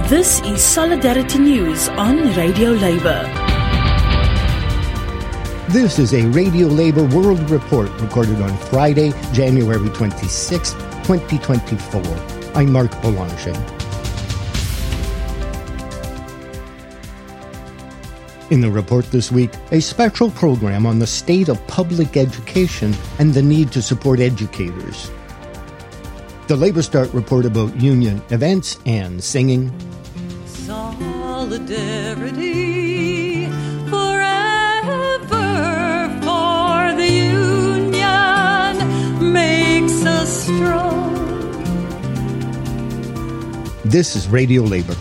This is Solidarity News on Radio Labour. This is a Radio Labour World Report recorded on Friday, January 26, 2024. I'm Mark Boulanger. In the report this week, a special program on the state of public education and the need to support educators. The Labour Start report about union events and singing. Solidarity forever, for the union makes us strong. This is Radio Labour.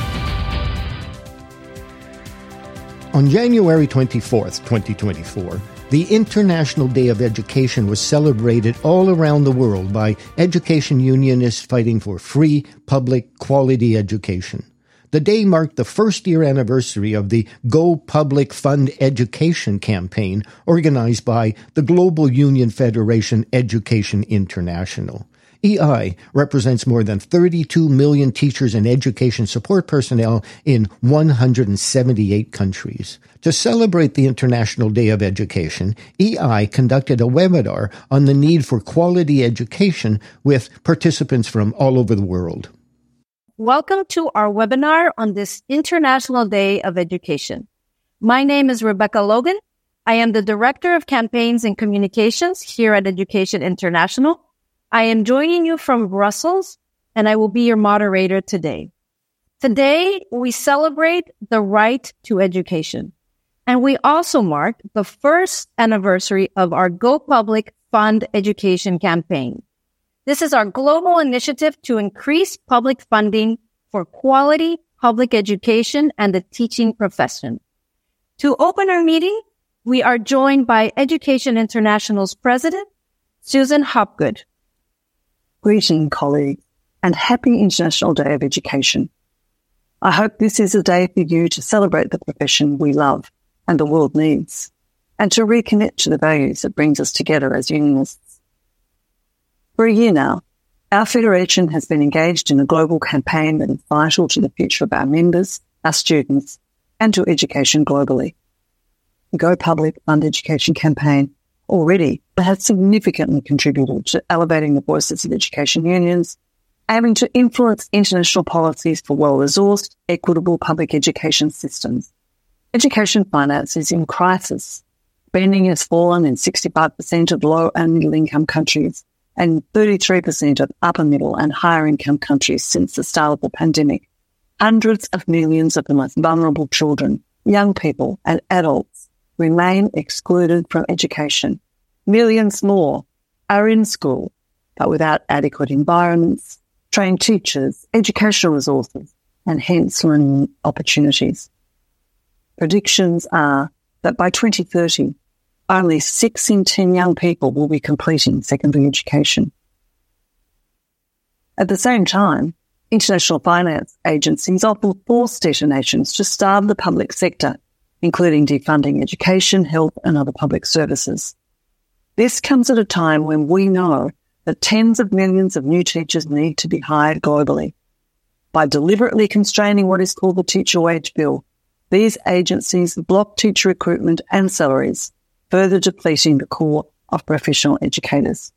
On January 24th, 2024, the International Day of Education was celebrated all around the world by education unionists fighting for free, public, quality education. The day marked the first-year anniversary of the Go Public Fund Education campaign organized by the Global Union Federation Education International. EI represents more than 32 million teachers and education support personnel in 178 countries. To celebrate the International Day of Education, EI conducted a webinar on the need for quality education with participants from all over the world. Welcome to our webinar on this International Day of Education. My name is Rebecca Logan. I am the Director of Campaigns and Communications here at Education International. I am joining you from Brussels, and I will be your moderator today. Today, we celebrate the right to education, and we also mark the first anniversary of our Go Public Fund Education campaign. This is our global initiative to increase public funding for quality public education and the teaching profession. To open our meeting, we are joined by Education International's President, Susan Hopgood. Greeting, colleagues, and happy International Day of Education. I hope this is a day for you to celebrate the profession we love and the world needs, and to reconnect to the values that brings us together as unionists. For a year now, our Federation has been engaged in a global campaign that is vital to the future of our members, our students, and to education globally. The Go Public Fund Education campaign already has significantly contributed to elevating the voices of education unions, aiming to influence international policies for well-resourced, equitable public education systems. Education finance is in crisis. Spending has fallen in 65% of low and middle-income countries and 33% of upper middle and higher income countries since the start of the pandemic. Hundreds of millions of the most vulnerable children, young people and adults remain excluded from education. Millions more are in school, but without adequate environments, trained teachers, educational resources, and hence learning opportunities. Predictions are that by 2030, only 6 in 10 young people will be completing secondary education. At the same time, international finance agencies often force detonations to starve the public sector, including defunding education, health, and other public services. This comes at a time when we know that tens of millions of new teachers need to be hired globally. By deliberately constraining what is called the teacher wage bill, these agencies block teacher recruitment and salaries, further depleting the core of professional educators.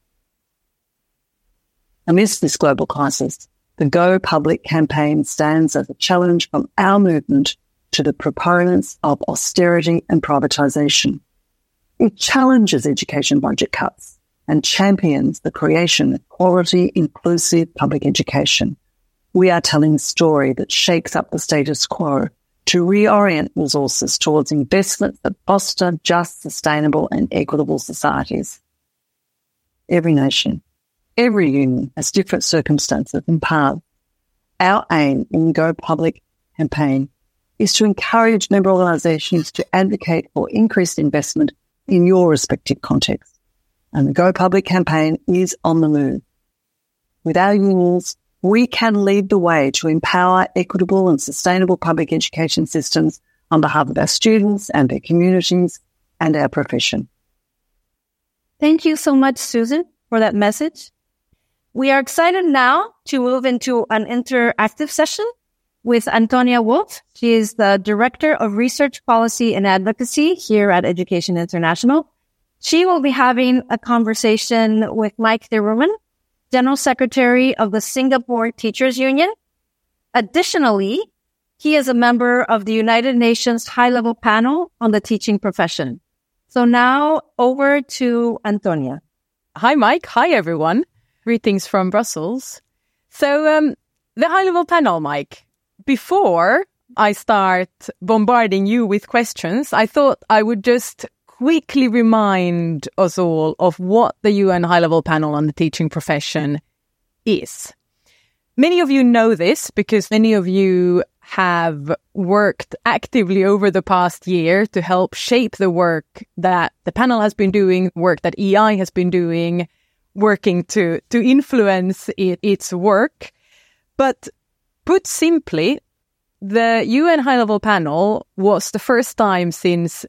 Amidst this global crisis, the Go Public campaign stands as a challenge from our movement to the proponents of austerity and privatisation. It challenges education budget cuts and champions the creation of quality, inclusive public education. We are telling a story that shakes up the status quo to reorient resources towards investments that foster just, sustainable and equitable societies. Every nation, every union has different circumstances and paths. Our aim in the Go Public campaign is to encourage member organisations to advocate for increased investment in your respective context. And the Go Public campaign is on the move. With our unions, we can lead the way to empower equitable and sustainable public education systems on behalf of our students and their communities and our profession. Thank you so much, Susan, for that message. We are excited now to move into an interactive session with Antonia Wolf. She is the Director of Research Policy and Advocacy here at Education International. She will be having a conversation with Mike Thiruman, General Secretary of the Singapore Teachers Union. Additionally, he is a member of the United Nations High-Level Panel on the Teaching Profession. So now over to Antonia. Hi, Mike. Hi, everyone. Greetings from Brussels. So the high-level panel, Mike, before I start bombarding you with questions, I thought I would just quickly remind us all of what the UN High-Level Panel on the Teaching Profession is. Many of you know this because many of you have worked actively over the past year to help shape the work that the panel has been doing, work that EI has been doing, working to influence its work. But put simply, the UN High-Level Panel was the first time since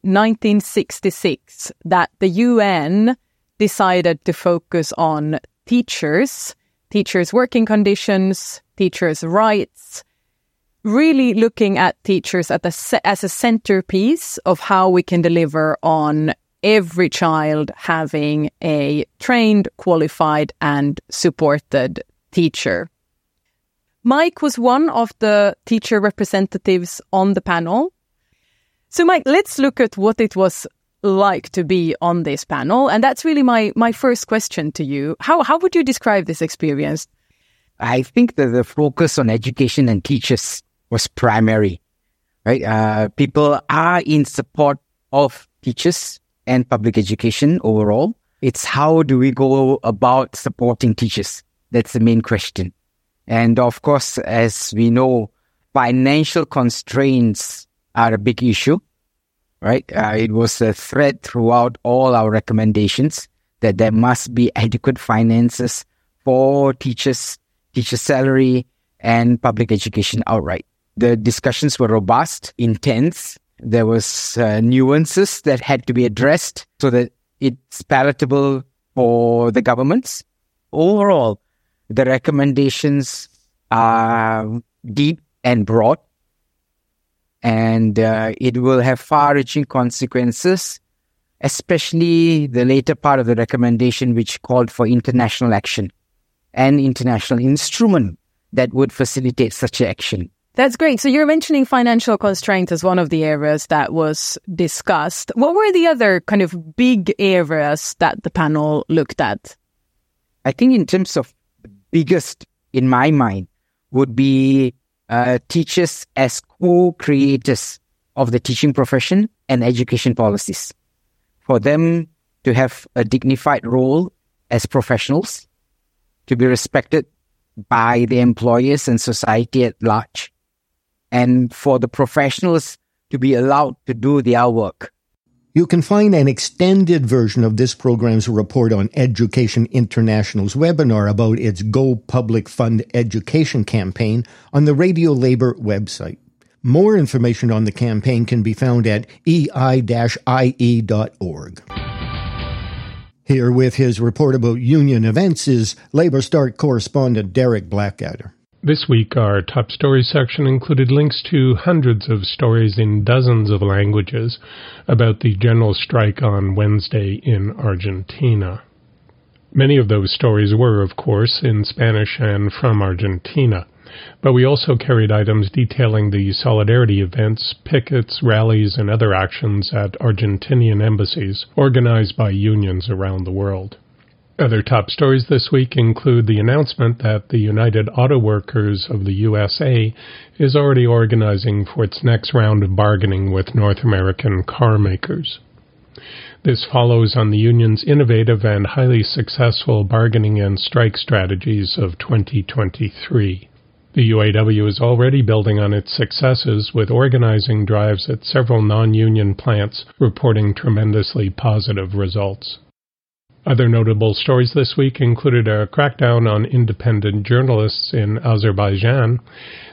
1966 that the UN decided to focus on teachers' working conditions, teachers' rights, really looking at teachers as a centerpiece of how we can deliver on every child having a trained, qualified, and supported teacher. Mike was one of the teacher representatives on the panel. So, Mike, let's look at what it was like to be on this panel. And that's really my first question to you. How would you describe this experience? I think that the focus on education and teachers was primary, right? People are in support of teachers and public education overall. It's how do we go about supporting teachers? That's the main question. And of course, as we know, financial constraints are a big issue, right? It was a thread throughout all our recommendations that there must be adequate finances for teachers, teacher salary, and public education outright. The discussions were robust, intense. There was nuances that had to be addressed so that it's palatable for the governments. Overall, the recommendations are deep and broad, and it will have far-reaching consequences, especially the later part of the recommendation, which called for international action and international instrument that would facilitate such action. That's great. So you're mentioning financial constraint as one of the areas that was discussed. What were the other kind of big areas that the panel looked at? I think in terms of the biggest, in my mind, would be teachers as co-creators of the teaching profession and education policies. For them to have a dignified role as professionals, to be respected by the employers and society at large, and for the professionals to be allowed to do their work. You can find an extended version of this program's report on Education International's webinar about its Go Public Fund Education campaign on the Radio Labour website. More information on the campaign can be found at ei-ie.org. Here with his report about union events is Labour Start correspondent Derek Blackadder. This week, our top stories section included links to hundreds of stories in dozens of languages about the general strike on Wednesday in Argentina. Many of those stories were, of course, in Spanish and from Argentina, but we also carried items detailing the solidarity events, pickets, rallies, and other actions at Argentinian embassies organized by unions around the world. Other top stories this week include the announcement that the United Auto Workers of the USA is already organizing for its next round of bargaining with North American car makers. This follows on the union's innovative and highly successful bargaining and strike strategies of 2023. The UAW is already building on its successes with organizing drives at several non-union plants, reporting tremendously positive results. Other notable stories this week included a crackdown on independent journalists in Azerbaijan,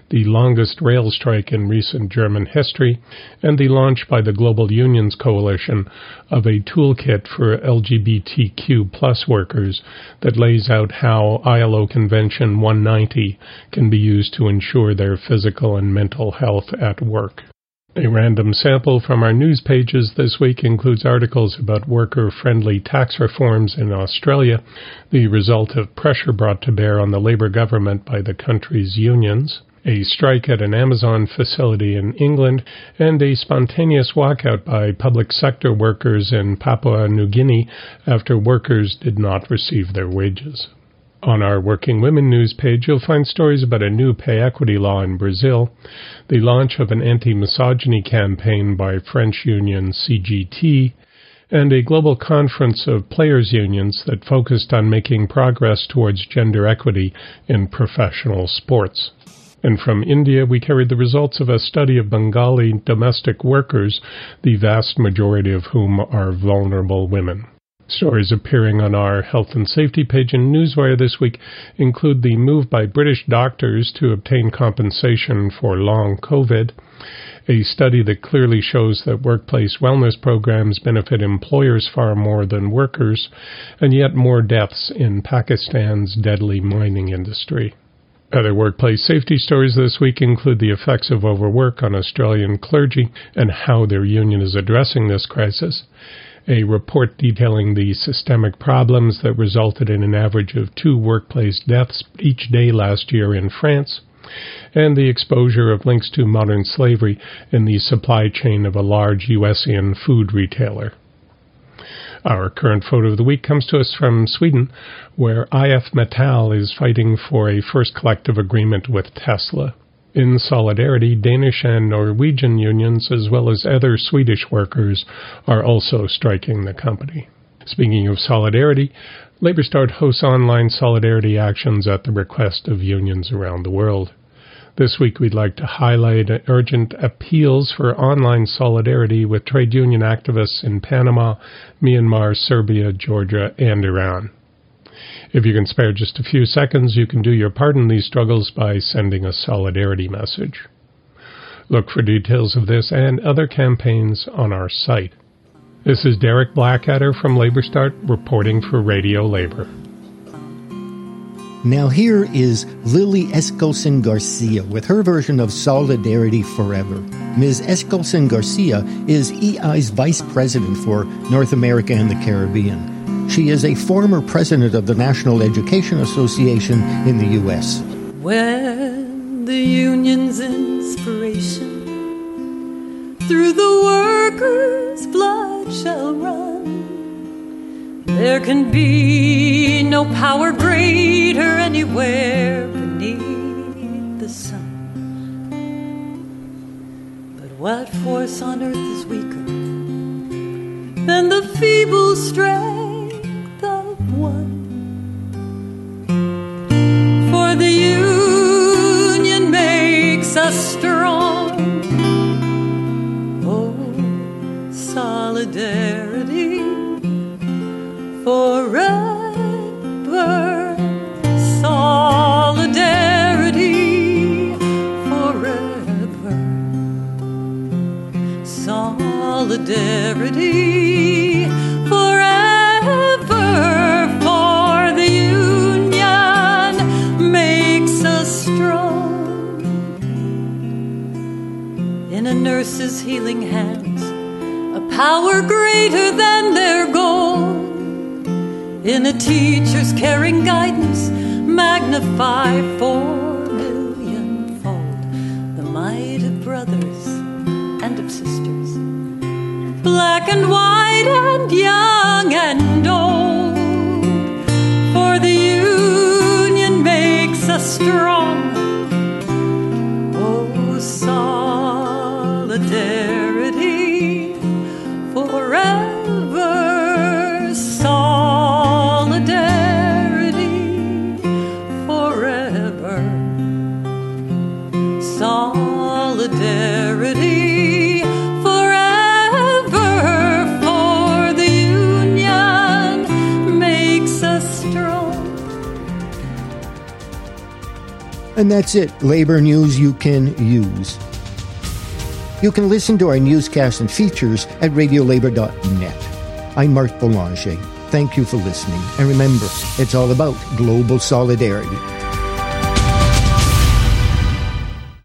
the longest rail strike in recent German history, and the launch by the Global Unions Coalition of a toolkit for LGBTQ+ workers that lays out how ILO Convention 190 can be used to ensure their physical and mental health at work. A random sample from our news pages this week includes articles about worker-friendly tax reforms in Australia, the result of pressure brought to bear on the Labour government by the country's unions, a strike at an Amazon facility in England, and a spontaneous walkout by public sector workers in Papua New Guinea after workers did not receive their wages. On our Working Women news page, you'll find stories about a new pay equity law in Brazil, the launch of an anti-misogyny campaign by French union CGT, and a global conference of players' unions that focused on making progress towards gender equity in professional sports. And from India, we carried the results of a study of Bengali domestic workers, the vast majority of whom are vulnerable women. Stories appearing on our health and safety page in Newswire this week include the move by British doctors to obtain compensation for long COVID, a study that clearly shows that workplace wellness programs benefit employers far more than workers, and yet more deaths in Pakistan's deadly mining industry. Other workplace safety stories this week include the effects of overwork on Australian clergy and how their union is addressing this crisis, a report detailing the systemic problems that resulted in an average of 2 workplace deaths each day last year in France, and the exposure of links to modern slavery in the supply chain of a large USian food retailer. Our current photo of the week comes to us from Sweden, where IF Metall is fighting for a first collective agreement with Tesla. In solidarity, Danish and Norwegian unions, as well as other Swedish workers, are also striking the company. Speaking of solidarity, LabourStart hosts online solidarity actions at the request of unions around the world. This week we'd like to highlight urgent appeals for online solidarity with trade union activists in Panama, Myanmar, Serbia, Georgia, and Iran. If you can spare just a few seconds, you can do your part in these struggles by sending a solidarity message. Look for details of this and other campaigns on our site. This is Derek Blackadder from LabourStart reporting for Radio Labor. Now here is Lily Escalson Garcia with her version of Solidarity Forever. Ms. Escalson Garcia is EI's Vice President for North America and the Caribbean. She is a former president of the National Education Association in the U.S. When the union's inspiration through the workers' blood shall run, there can be no power greater anywhere beneath the sun. But what force on earth is weaker than the feeble strength of one? For the union makes us strong. Oh, solidarity forever, solidarity forever, solidarity forever, for the union makes us strong. In a nurse's healing hands, a power greater than their goal. In a teacher's caring guidance, magnify 4 millionfold the might of brothers and of sisters, black and white and young and old. For the union makes us strong. Oh, solidarity forever, solidarity forever, solidarity forever, for the union makes us strong. And that's it. Labor news you can use. You can listen to our newscasts and features at radiolabor.net. I'm Marc Boulanger. Thank you for listening. And remember, it's all about global solidarity.